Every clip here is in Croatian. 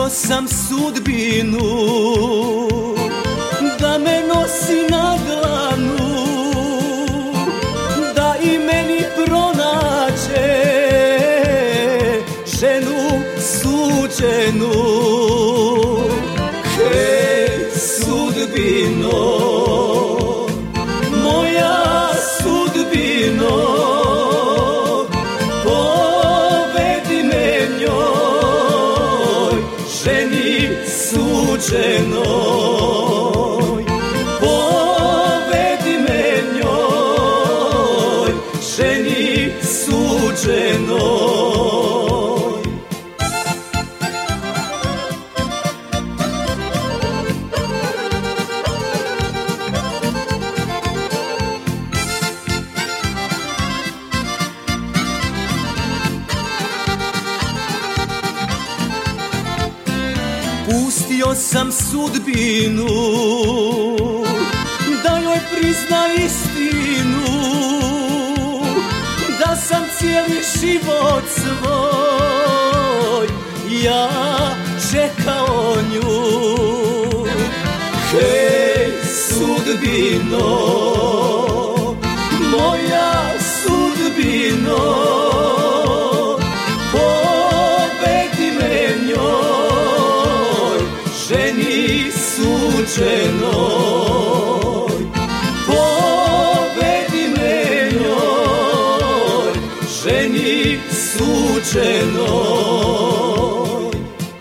Pustio sam sudbinu da me nosi na dlanu, da i meni pronađe ženu suđenu. Hej, sudbino, moja sudbino, povedi me njoj, ženi suđenoj. Povedi me njoj, ženi suđenoj. Pustio sam sudbinu da joj prizna istinu, da sam cijeli život svoj ja čekao nju. Hej, sudbino, moja sudbino, povedi me njoj, ženi suđenoj. Povedi me njoj, ženi suđenoj.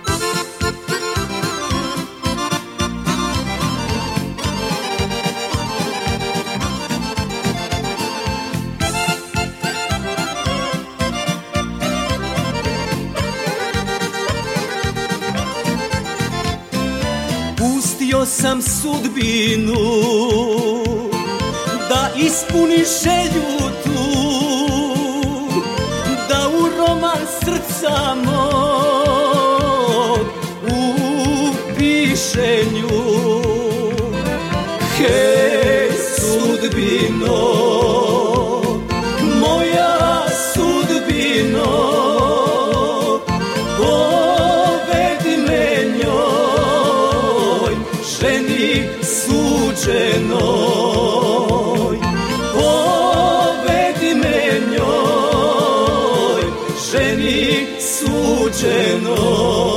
Pustio sam sudbinu da ispuni želju tu, da u roman srca mog upiše nju. Hej, sudbino, moja sudbino, povedi me njoj, ženi suđenoj. Povedi me njoj, ženi suđenoj.